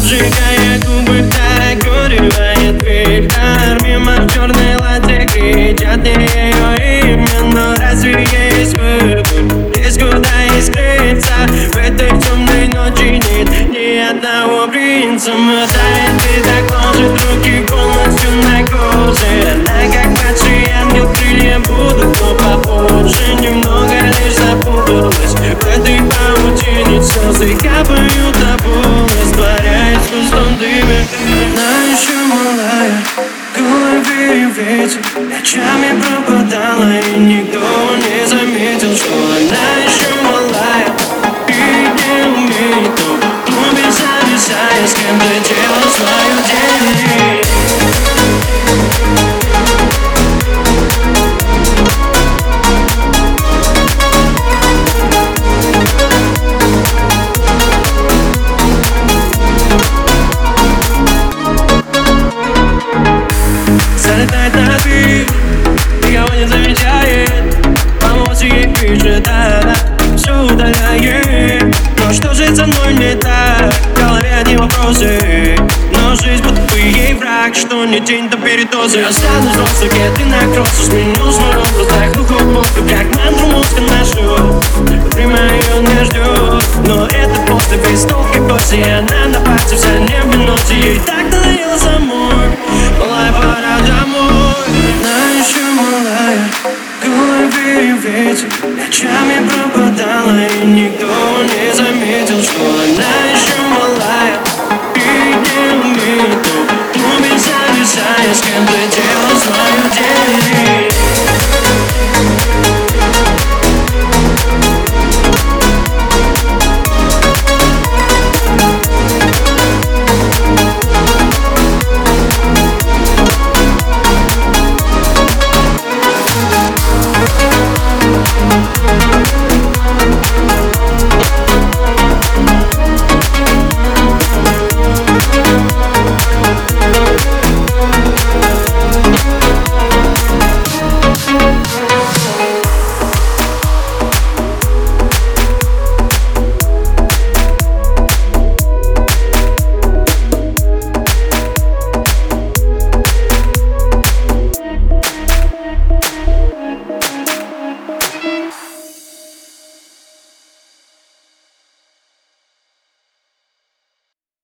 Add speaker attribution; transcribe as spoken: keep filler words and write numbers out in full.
Speaker 1: Поджигая губы, так горевает фильтр. Мимо в черной латте кричат не ее имя. Но разве есть выбор? Есть куда и скрыться. В этой темной ночи нет ни одного принца. Мотает и так ложит руки полностью на коже. Она как падший ангел, крылья будут, но попозже. Немного лишь запуталась в этой паутине. Слезы капают на пол, растворяясь в пустом дыме. Она еще малая, в голове ветер. Ночами пропадала, и никто не заметил, что она еще малая и не умеет то глубже зависая, с кем-то делать свое дело. Залетает на ты, никого не замечает. Помочь ей пишет, она все удаляет. Но что же со мной не так? В голове одни вопросы. Но жизнь будто бы ей враг. Что не день, то передозы. Я останусь в воздухе, ты накроется. Сменю свой образ, вдохну глубоко, как мантру мозга нашу. Время ее не ждет, но это просто весь толк и коси. Она на пальце вся не в минуте. Ей так надоело самой.